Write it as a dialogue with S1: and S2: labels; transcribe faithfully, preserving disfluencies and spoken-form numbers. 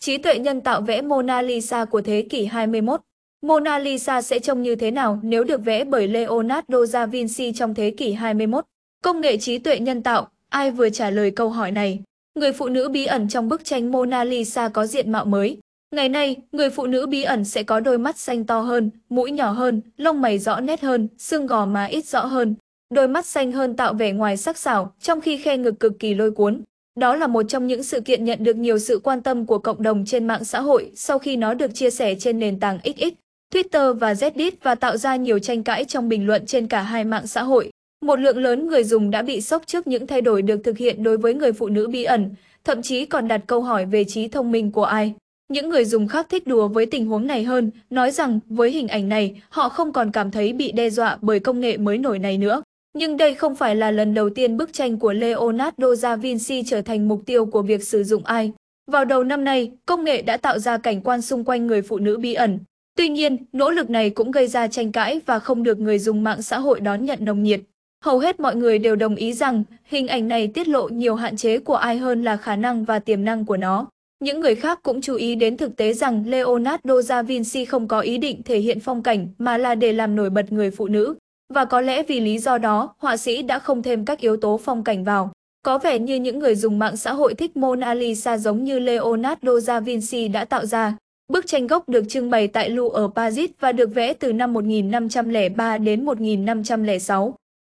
S1: Trí tuệ nhân tạo vẽ Mona Lisa của thế kỷ hai mươi mốt. Mona Lisa sẽ trông như thế nào nếu được vẽ bởi Leonardo da Vinci trong thế kỷ hai mươi mốt? Công nghệ trí tuệ nhân tạo, ai vừa trả lời câu hỏi này? Người phụ nữ bí ẩn trong bức tranh Mona Lisa có diện mạo mới. Ngày nay, người phụ nữ bí ẩn sẽ có đôi mắt xanh to hơn, mũi nhỏ hơn, lông mày rõ nét hơn, xương gò má ít rõ hơn. Đôi mắt xanh hơn tạo vẻ ngoài sắc sảo, trong khi khe ngực cực kỳ lôi cuốn. Đó là một trong những sự kiện nhận được nhiều sự quan tâm của cộng đồng trên mạng xã hội sau khi nó được chia sẻ trên nền tảng X X, Twitter và Reddit và tạo ra nhiều tranh cãi trong bình luận trên cả hai mạng xã hội. Một lượng lớn người dùng đã bị sốc trước những thay đổi được thực hiện đối với người phụ nữ bí ẩn, thậm chí còn đặt câu hỏi về trí thông minh của ai. Những người dùng khác thích đùa với tình huống này hơn, nói rằng với hình ảnh này, họ không còn cảm thấy bị đe dọa bởi công nghệ mới nổi này nữa. Nhưng đây không phải là lần đầu tiên bức tranh của Leonardo da Vinci trở thành mục tiêu của việc sử dụng a i. Vào đầu năm nay, công nghệ đã tạo ra cảnh quan xung quanh người phụ nữ bí ẩn. Tuy nhiên, nỗ lực này cũng gây ra tranh cãi và không được người dùng mạng xã hội đón nhận nồng nhiệt. Hầu hết mọi người đều đồng ý rằng hình ảnh này tiết lộ nhiều hạn chế của a i hơn là khả năng và tiềm năng của nó. Những người khác cũng chú ý đến thực tế rằng Leonardo da Vinci không có ý định thể hiện phong cảnh mà là để làm nổi bật người phụ nữ. Và có lẽ vì lý do đó, họa sĩ đã không thêm các yếu tố phong cảnh vào. Có vẻ như những người dùng mạng xã hội thích Mona Lisa giống như Leonardo da Vinci đã tạo ra. Bức tranh gốc được trưng bày tại Louvre ở Paris và được vẽ từ năm một nghìn năm trăm lẻ ba đến một nghìn năm trăm lẻ sáu.